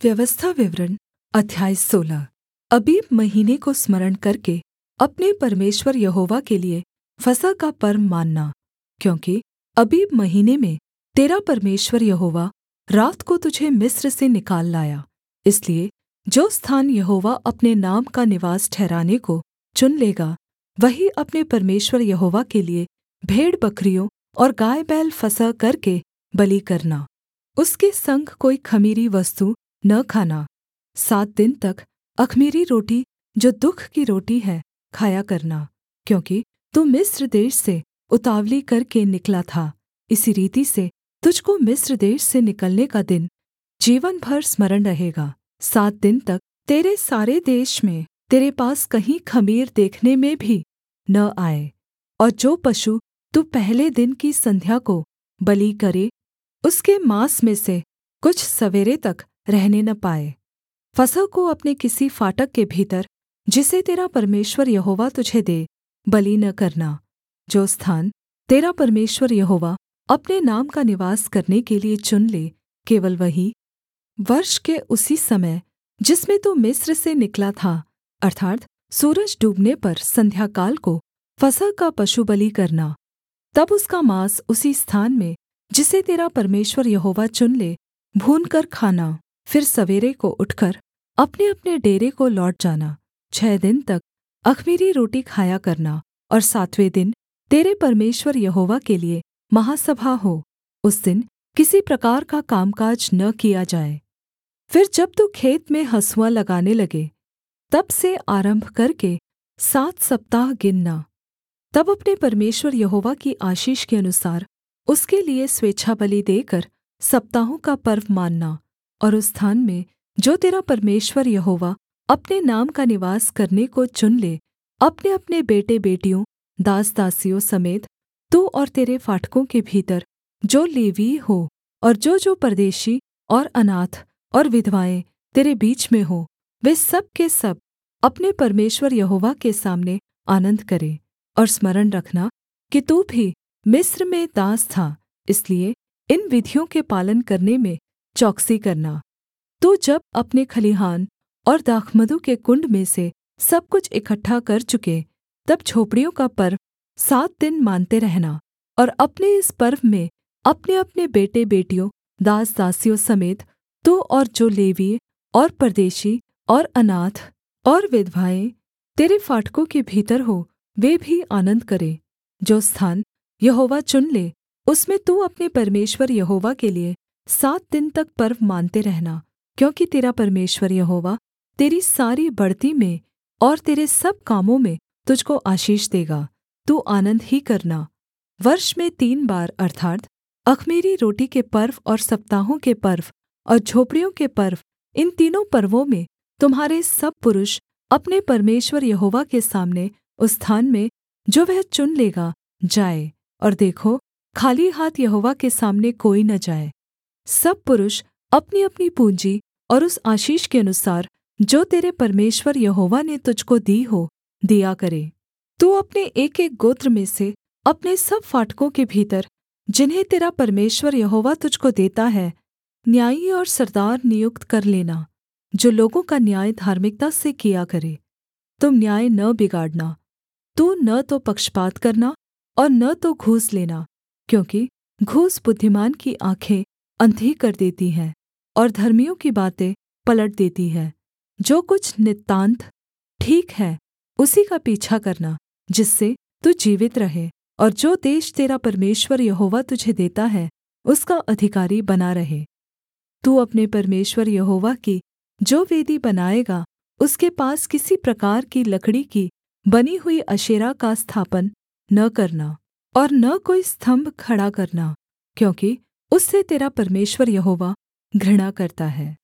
व्यवस्था विवरण अध्याय 16। अबीब महीने को स्मरण करके अपने परमेश्वर यहोवा के लिये फसह का पर्व मानना, क्योंकि अबीब महीने में तेरा परमेश्वर यहोवा रात को तुझे मिस्र से निकाल लाया। इसलिए जो स्थान यहोवा अपने नाम का निवास ठहराने को चुन लेगा, वहीं अपने परमेश्वर यहोवा के लिये भेड़बकरियों और गायबैल फसह करके बलि करना। उसके संग कोई ख़मीरी वस्तु न खाना। 7 दिन तक अख़मीरी रोटी, जो दुःख की रोटी है, खाया करना, क्योंकि तू मिस्र देश से उतावली करके निकला था। इसी रीति से तुझको मिस्र देश से निकलने का दिन जीवन भर स्मरण रहेगा। 7 दिन तक तेरे सारे देश में तेरे पास कहीं ख़मीर देखने में भी न आए। और जो पशु तू पहले दिन की संध्या को बलि करे, उसके माँस में से कुछ सवेरे तक रहने न पाए। फसह को अपने किसी फाटक के भीतर, जिसे तेरा परमेश्वर यहोवा तुझे दे, बलि न करना। जो स्थान तेरा परमेश्वर यहोवा अपने नाम का निवास करने के लिये चुन ले, केवल वही वर्ष के उसी समय जिसमें तू मिस्र से निकला था, अर्थात् सूरज डूबने पर संध्याकाल को फसह का पशुबलि करना। तब उसका माँस उसी स्थान में, जिसे तेरा परमेश्वर यहोवा चुन ले, भूनकर खाना। फिर सवेरे को उठकर अपने-अपने डेरे को लौट जाना। 6 दिन तक अख़मीरी रोटी खाया करना, और 7वें दिन तेरे परमेश्वर यहोवा के लिये महासभा हो। उस दिन किसी प्रकार का कामकाज न किया जाए। फिर जब तू खेत में हँसुआ लगाने लगे, तब से आरम्भ करके 7 सप्ताह गिनना। तब अपने परमेश्वर यहोवा की आशीष के अनुसार उसके लिये स्वेच्छाबलि देकर सप्ताहों का पर्व मानना। और उस स्थान में जो तेरा परमेश्वर यहोवा अपने नाम का निवास करने को चुन ले, अपने-अपने बेटे-बेटियों, दास-दासियों समेत तू और तेरे फाटकों के भीतर जो लेवीय हो, और जो परदेशी और अनाथ और विधवाएँ तेरे बीच में हों, वे सब के सब अपने परमेश्वर यहोवा के सामने आनन्द करें। और स्मरण रखना कि तू भी मिस्र में दास था, इसलिए इन विधियों के पालन करने में चौकसी करना। तू जब अपने खलिहान और दाखमधु के कुण्ड में से सब कुछ इकट्ठा कर चुके, तब झोपड़ियों का पर्व 7 दिन मानते रहना। और अपने इस पर्व में अपने-अपने बेटे-बेटियों, दास-दासियों समेत तू और जो लेवीय और परदेशी और अनाथ और विधवाएँ तेरे फाटकों के भीतर हो, वे भी आनन्द करें। जो स्थान यहोवा चुन ले, उसमें तू अपने परमेश्वर यहोवा के लिये 7 दिन तक पर्व मानते रहना, क्योंकि तेरा परमेश्वर यहोवा तेरी सारी बढ़ती में और तेरे सब कामों में तुझको आशीष देगा। तू आनन्द ही करना। वर्ष में 3 बार, अर्थात् अख़मीरी रोटी के पर्व और सप्ताहों के पर्व और झोपड़ियों के पर्व, इन तीनों पर्वों में तुम्हारे सब पुरुष अपने परमेश्वर यहोवा के सामने उस स्थान में जो वह चुन लेगा जाए। और देखो, खाली हाथ यहोवा के सामने कोई न जाए। सब पुरुष अपनी-अपनी पूँजी और उस आशीष के अनुसार जो तेरे परमेश्वर यहोवा ने तुझको दी हो, दिया करे। तू अपने एक-एक गोत्र में से अपने सब फाटकों के भीतर, जिन्हें तेरा परमेश्वर यहोवा तुझको देता है, न्यायी और सरदार नियुक्त कर लेना, जो लोगों का न्याय धार्मिकता से किया करे। तुम न्याय न बिगाड़ना। तू न तो पक्षपात करना और न तो घूस लेना, क्योंकि घूस बुद्धिमान की आँखें अंधी कर देती है और धर्मियों की बातें पलट देती है। जो कुछ नितान्त ठीक है, उसी का पीछा करना, जिससे तू जीवित रहे और जो देश तेरा परमेश्वर यहोवा तुझे देता है, उसका अधिकारी बना रहे। तू अपने परमेश्वर यहोवा की जो वेदी बनाएगा, उसके पास किसी प्रकार की लकड़ी की बनी हुई अशेरा का स्थापन न करना और न कोई स्तम्भ खड़ा करना, क्योंकि उससे तेरा परमेश्वर यहोवा घृणा करता है।